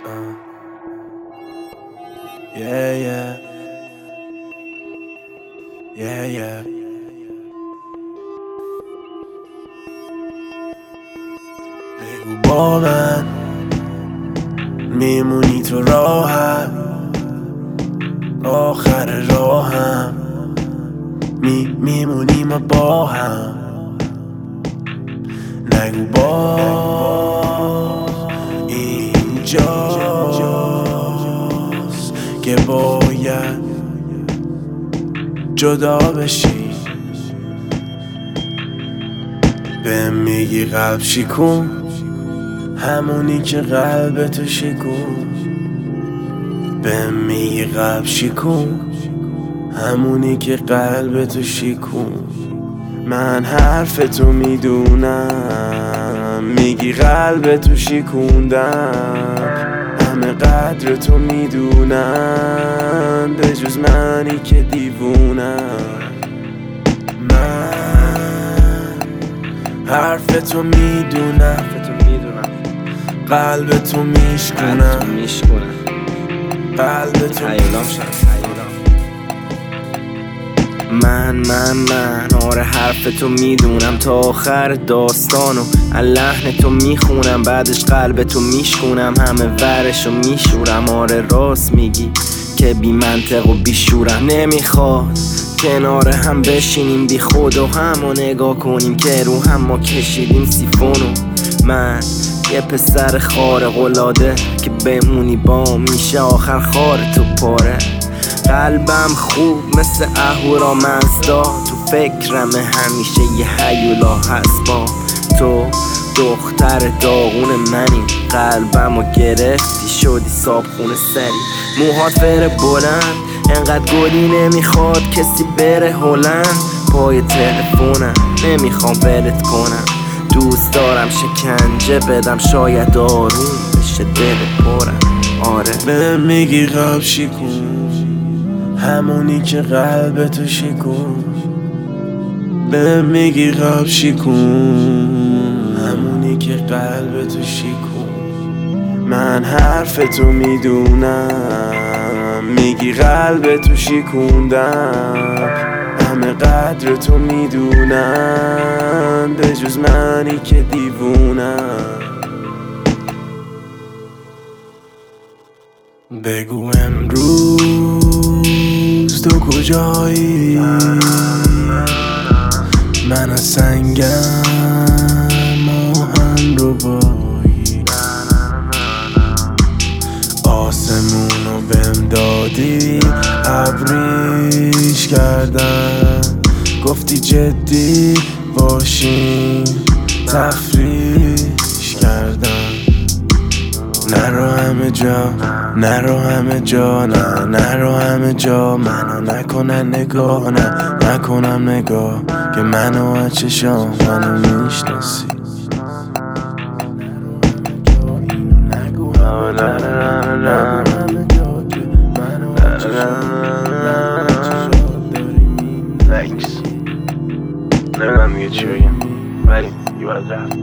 Yeah, yeah. Yeah, yeah. بگو با من میمونی تو راهم، آخر راهم میمونی ما با هم. نگو باز اینجاست که باید جدا بشی. بهم میگی قلب شکون، همونی که قلب تو شکون. بهم میگی قلب شکون، همونی که قلب تو شکون. من حرف تو میدونم، میگی قلب تو شکوندم. همه قدر تو میدونم به جز منی که دیوونم. من حرف تو میدونم، قلب تو میشکنم، قلب تو من آره حرف تو میدونم تا آخر داستانو لحن تو میخونم، بعدش قلب تو میشکنم، همه ورشو میشورم. آره راست میگی که بی منطق و بی شورم. نمیخواد کنار هم بشینیم بی خود و همو نگاه کنیم که رو هم ما کشیدیم سیفونو. من یه پسر خارق العاده که بمونی با میشه آخر خار تو پاره. قلبم خوب مثل اهورا مزدا، تو فکرم همیشه یه هیولا هست با تو. دختر داغون منی، قلبمو گرفتی شدی صابخونه سری. موهات فر بلند انقدر گلی نمیخواد کسی بره هلند. پای تلفونم نمیخوام ولت کنم، دوست دارم شکنجه بدم شاید آروم بشه دل پرم. آره بهم میگی قلب شکون، همونی که قلب تو شکون. بهم میگی قلب شکون، همونی که قلب تو شکون. من حرف تو میدونم، میگی قلب تو شکوندم. همه قدر تو میدونم به جز منی که دیوونم. بگو امروز تو کجایی؟ من از سنگم آهن رو بایی. آسمونو بهم دادی ابریش کردم. گفتی جدی باشیم تفریش کردم. نرو همه جا، نرو همه جا، نرو همه جا. منو نکنن نگاه، نکنم نگاه که منو از چشام منو میشناسی. نمیدونم دیگه چی بگم ولی یه باید رفت.